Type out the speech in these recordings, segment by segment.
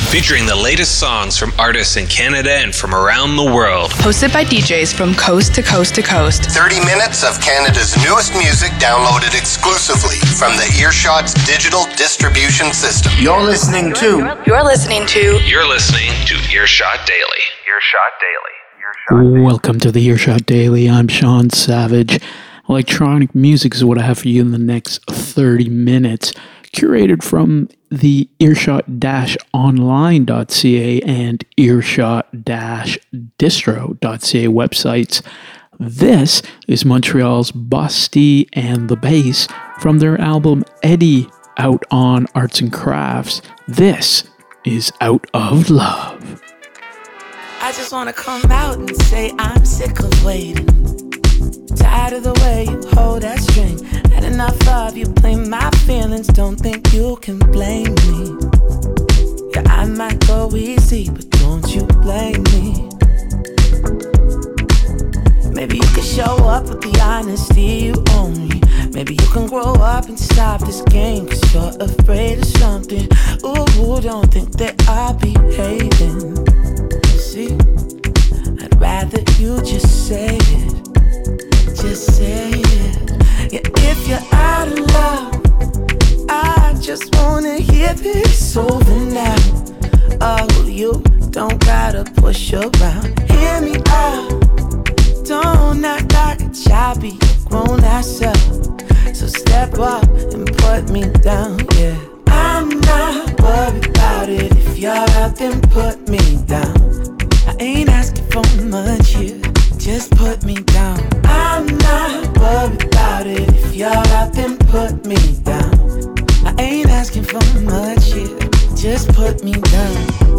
featuring the latest songs from artists in Canada and from around the world. Hosted by DJs from coast to coast to coast. 30 minutes of Canada's newest music downloaded exclusively from the Earshot's digital distribution system. You're listening to Earshot Daily. Welcome to the Earshot Daily. I'm Sean Savage. Electronic music is what I have for you in the next 30 minutes, curated from the earshot-online.ca and earshot-distro.ca websites. This is Montreal's Busty and the Bass from their album Eddie, out on Arts and Crafts. This is Out of Love. I just wanna come out and say I'm sick of waiting. Tired of the way you hold that string. Had enough of you playing my feelings. Don't think you can blame me. Yeah, I might go easy, but don't you blame me. Maybe you can show up with the honesty you owe me. Maybe you can grow up and stop this game, 'cause you're afraid of something. Ooh, don't think that I'll be hating. See, I'd rather you just say it. Just say it. Yeah, if you're out of love, I just wanna hear this over now. Oh, you don't gotta push around. Hear me out. Don't act like a child, be a grown ass up. So step up and put me down, yeah. I'm not worried about it. If you're out, then put me down. I ain't asking for much here, just put me down. I'm not worried about it. If you're out, then put me down. I ain't asking for much here, just put me down.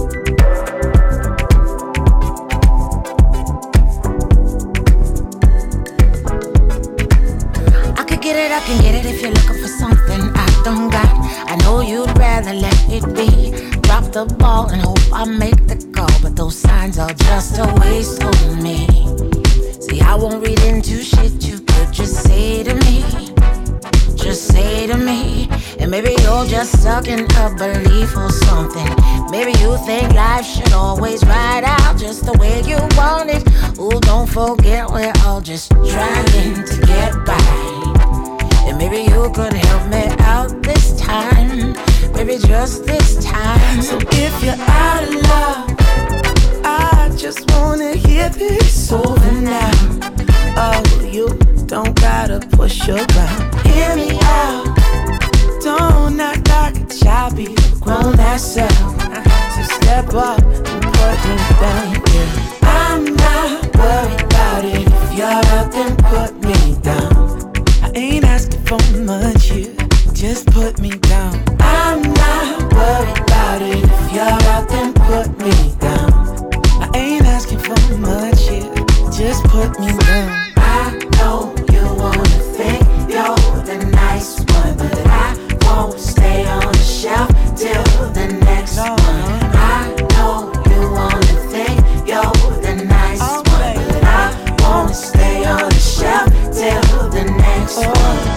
I could get it, I can get it if you're looking for something I don't got. I know you'd rather let it be. Drop the ball and hope I make the call, but those signs are just a waste on me. See, I won't read into shit you could just say to me. Just say to me. And maybe you're just stuck in a belief or something. Maybe you think life should always ride out just the way you want it. Ooh, don't forget we're all just trying to get by. And maybe you could help me out this time. Maybe just this time. So if you're out of love, I just wanna hear this over now. Oh, you don't gotta push around. Hear me out. Don't act like a child, be a grown ass up. So step up and put me down, yeah. I'm not worried about it. If you're out, then put me down. I ain't asking for much here, just put me down. I'm not worried about it. If you're out, then put me down. I ain't asking for much here, just put me down. I know you wanna think you're the nice one, but I won't stay on the shelf till the next one. I know you wanna think you're the nice one, but I won't stay on the shelf till the next one.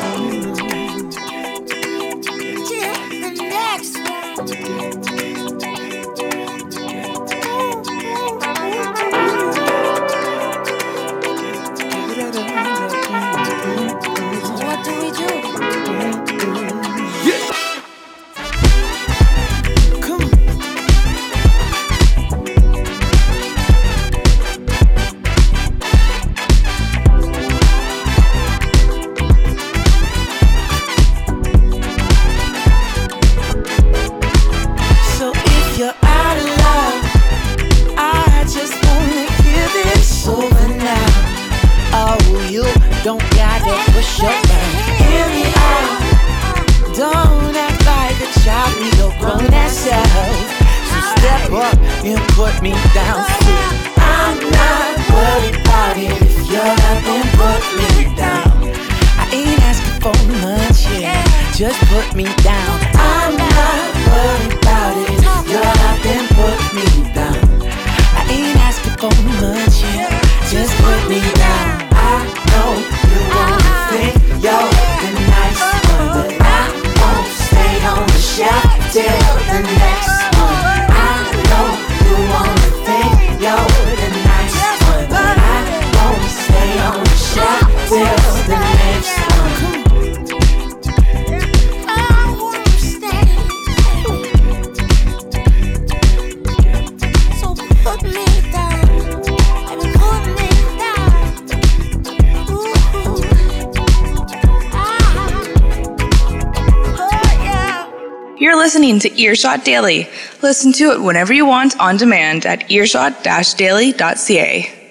Just put me down. I'm not worried about it. If you're out, then put me down. I ain't asking for much, yeah. Just put me down. I know you wanna think you're the nice one, but I won't stay on the shelf till the next one. I listening to Earshot Daily. Listen to it whenever you want on demand at earshot-daily.ca.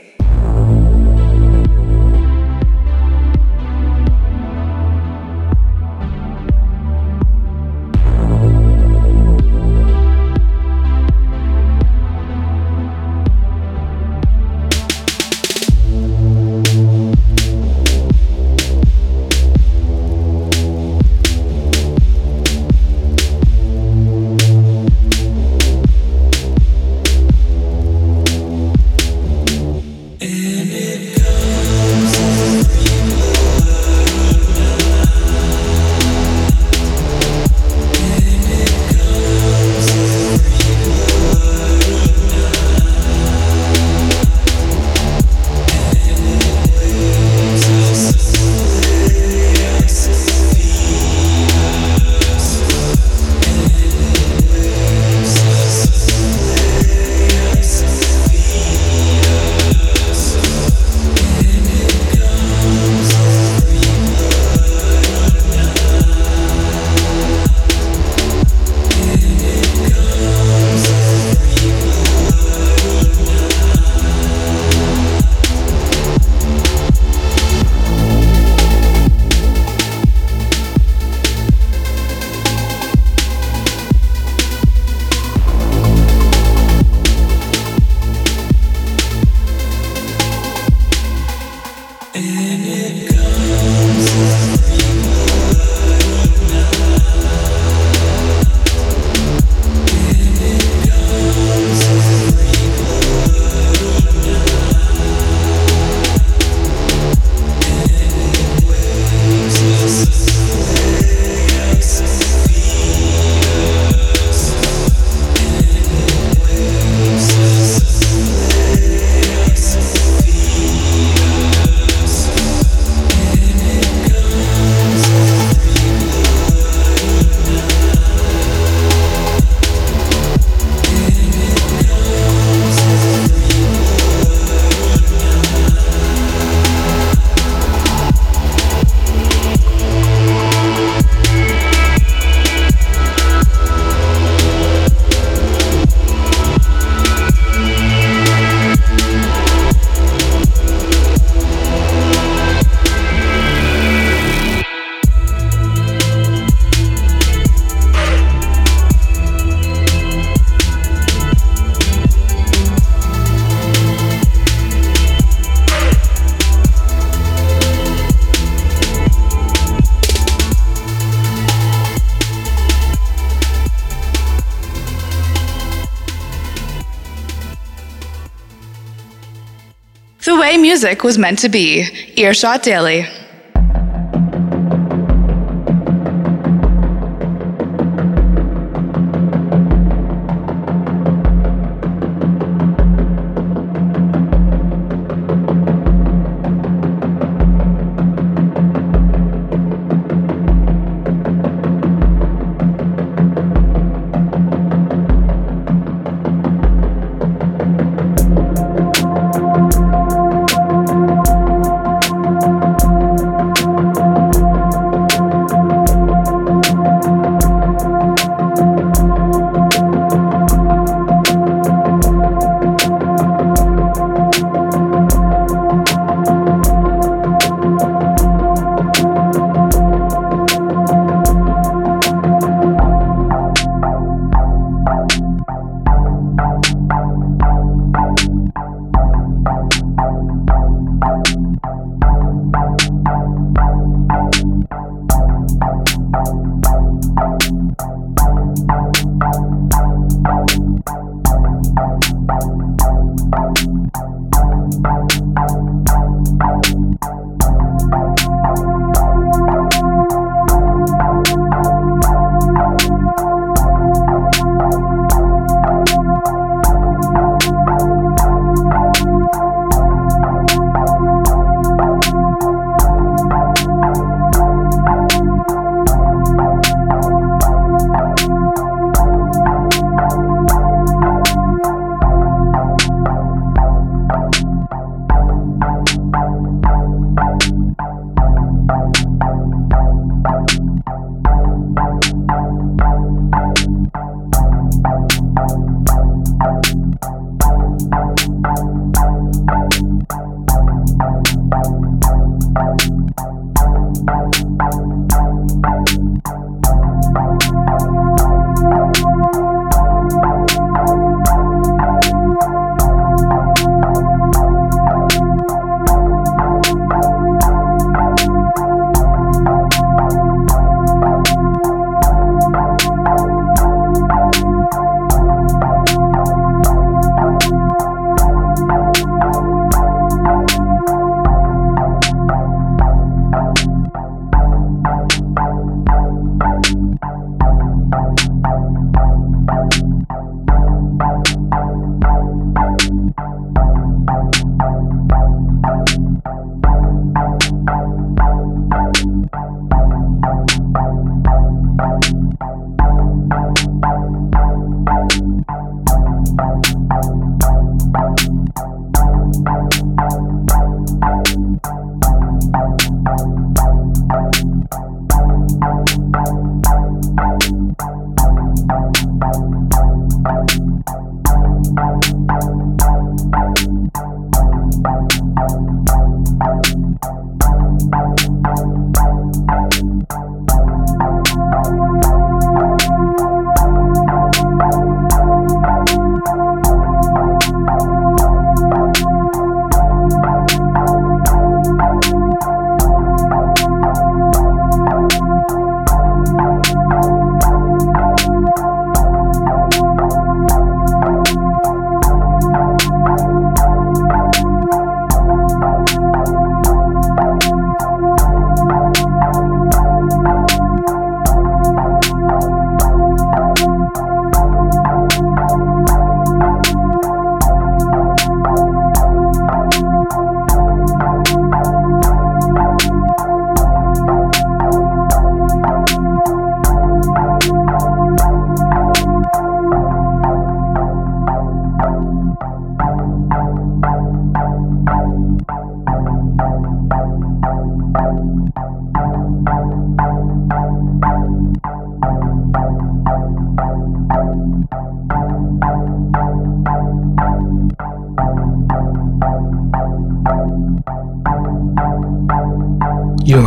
The way music was meant to be. Earshot Daily.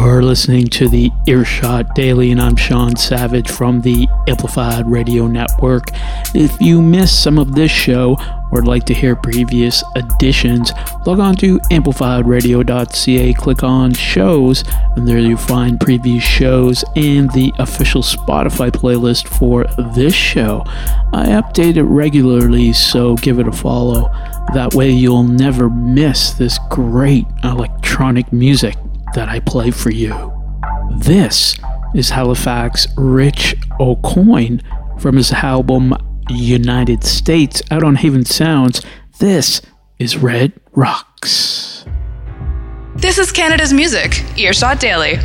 You're listening to the Earshot Daily, and I'm Sean Savage from the Amplified Radio Network. If you missed some of this show or would like to hear previous editions, log on to amplifiedradio.ca, click on shows, and there you'll find previous shows and the official Spotify playlist for this show. I update it regularly, so give it a follow. That way you'll never miss this great electronic music that I play for you. This is Halifax Rich Aucoin from his album United States out on Haven Sounds. This is Red Rocks. This is Canada's Music, Earshot Daily.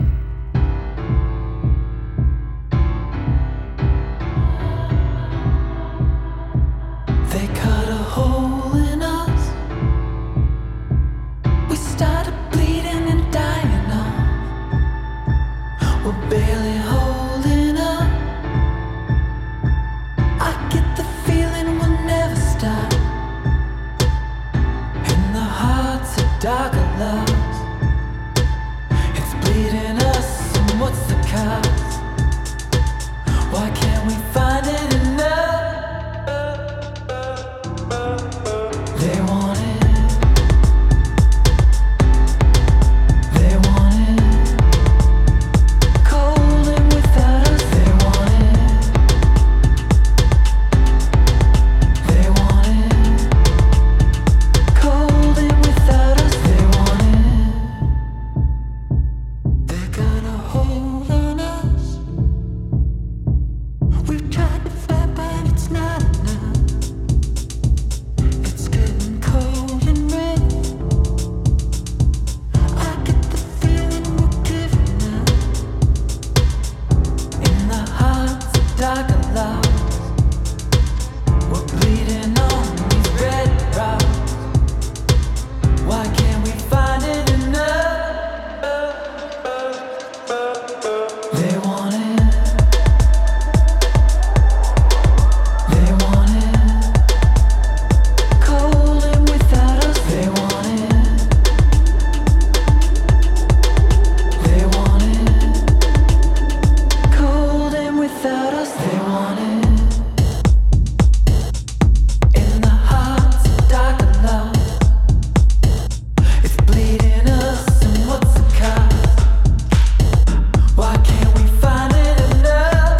They cut a hole in us. We started bleeding and dying off. We're barely holding up. I get the feeling we'll never stop. In the hearts of darker loves, it's bleeding us, and what's the cost? Why can't we find it enough? They want it. They want it. Cold and without us. They want it. They want it. Cold and without us. They want it. They're gonna hold on us. We've tried to fight, but it's not enough. It's getting cold and red. I get the feeling we're giving up. In the hearts of darker loves, we're bleeding on these red rocks. Why can't we find it enough? They want it. They want it. Cold and without us. They want it. They want it. Cold and without us. They want it. In the hearts of darker love, it's bleeding us, and what's the cost? Why can't we find it enough?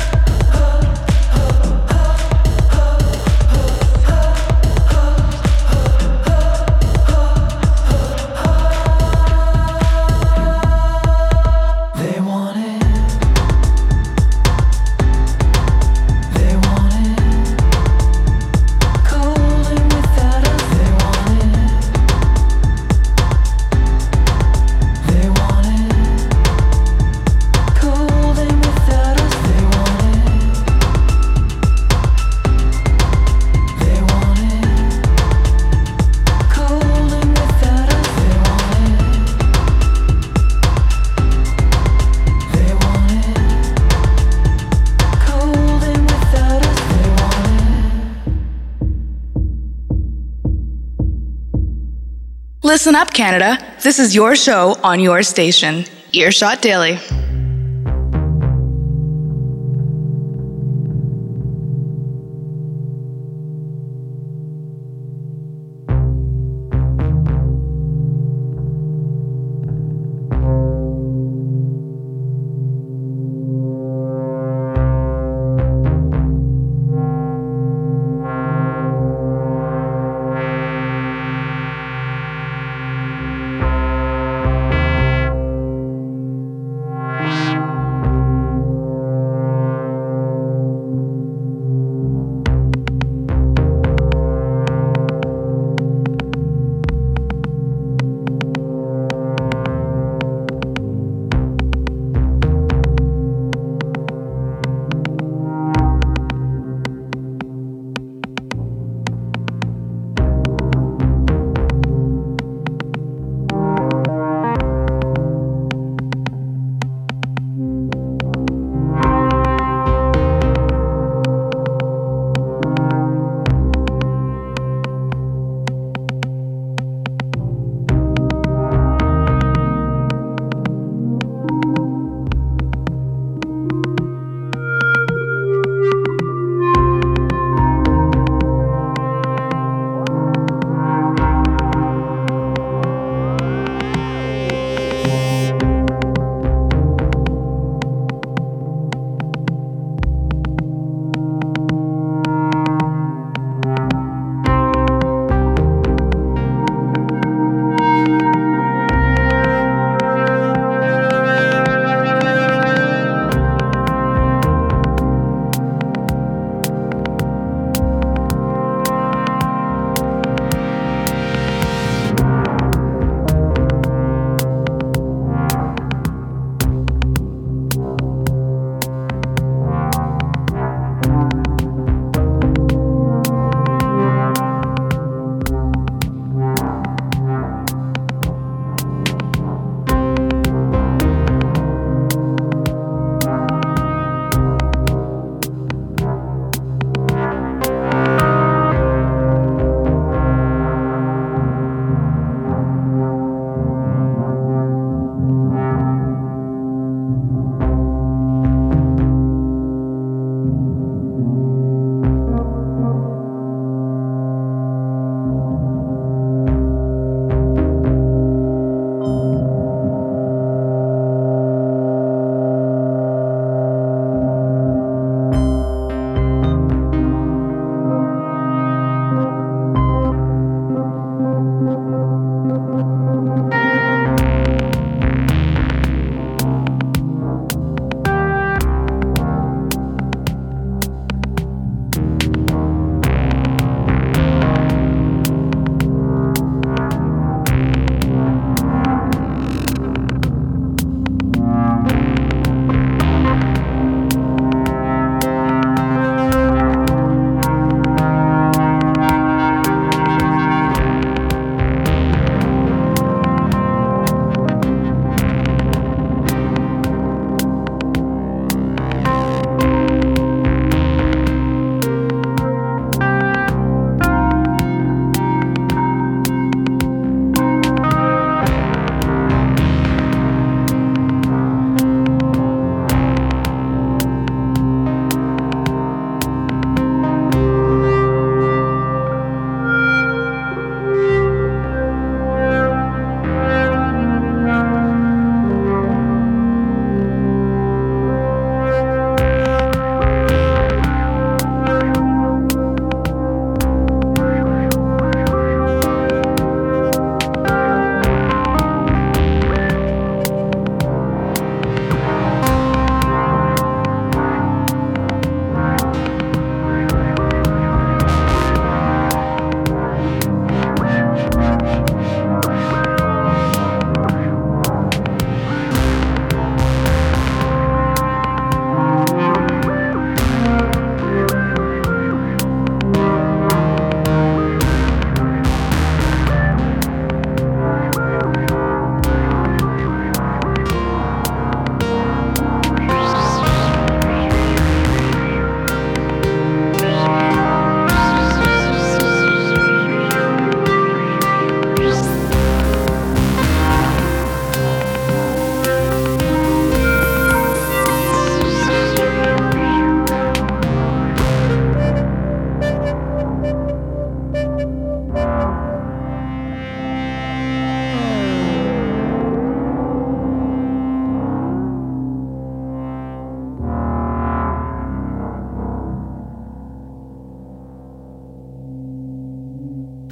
They want it. They want it. Cold and without us. They want it. They want it. Cold and without us. They want it. They want it. Cold and without us. They want it. They want it. Cold and without us. They want it. Listen up, Canada. This is your show on your station, Earshot Daily.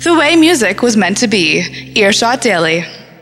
The way music was meant to be. Earshot Daily.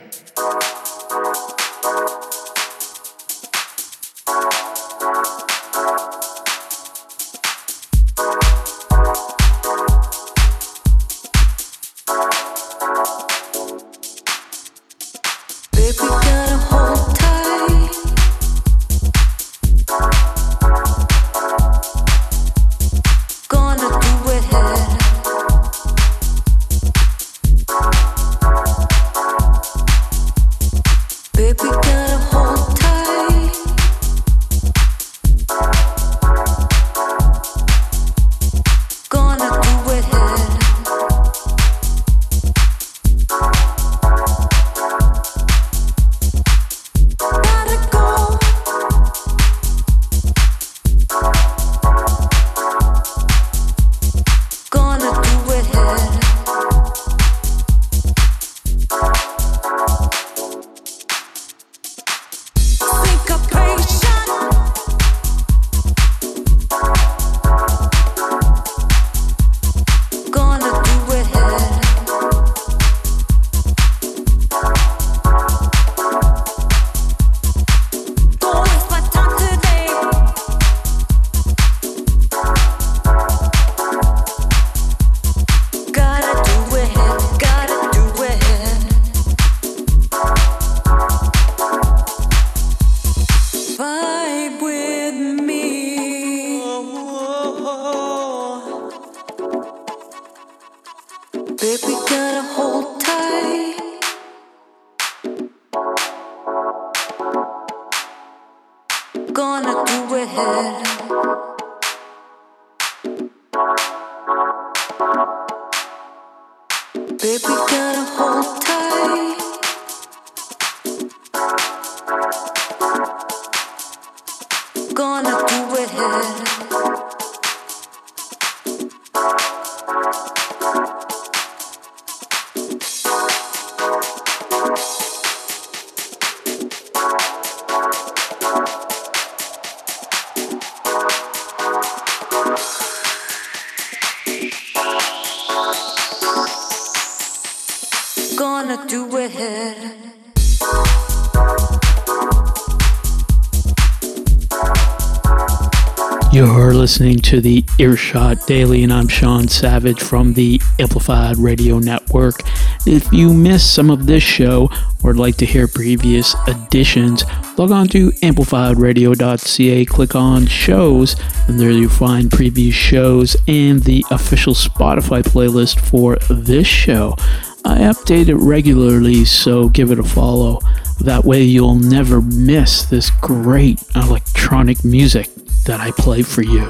You're listening to the Earshot Daily, and I'm Sean Savage from the Amplified Radio Network. If you missed some of this show or would like to hear previous editions, log on to amplifiedradio.ca, click on shows, and there you'll find previous shows and the official Spotify playlist for this show. I update it regularly, so give it a follow. That way you'll never miss this great electronic music that I play for you.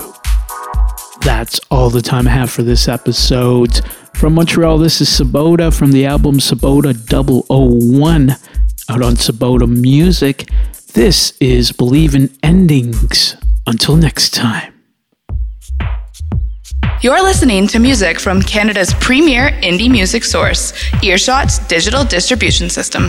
That's all the time I have for this episode. From Montreal, this is Sabota from the album Sabota 001 out on Sabota Music. This is Believe in Endings. Until next time. You're listening to music from Canada's premier indie music source, Earshot's digital distribution system.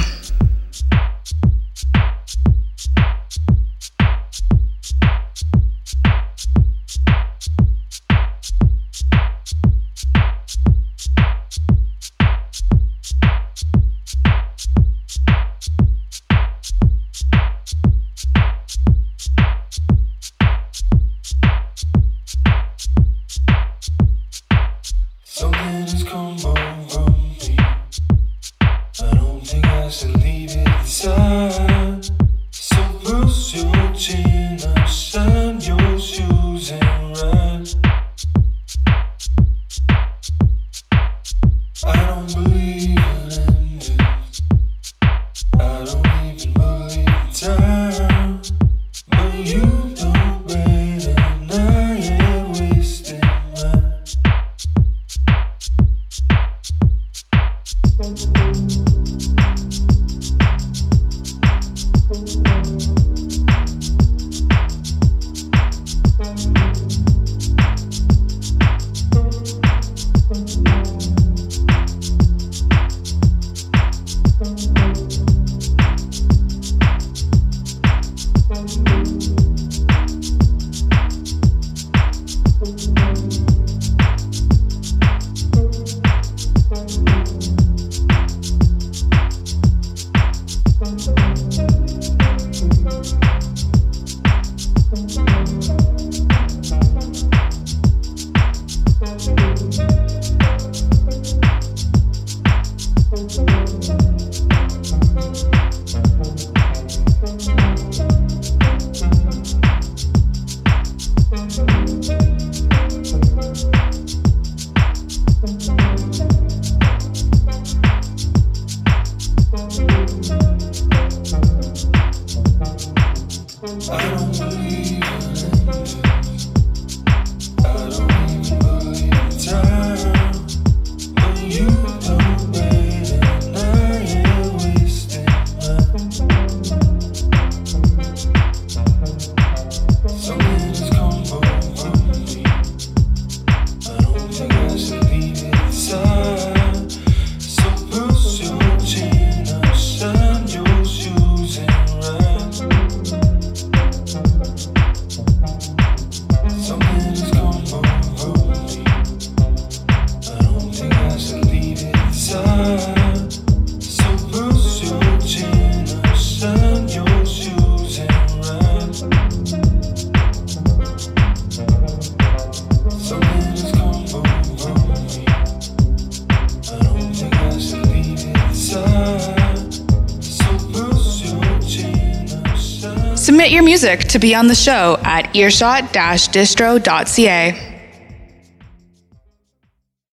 Submit your music to be on the show at earshot-distro.ca.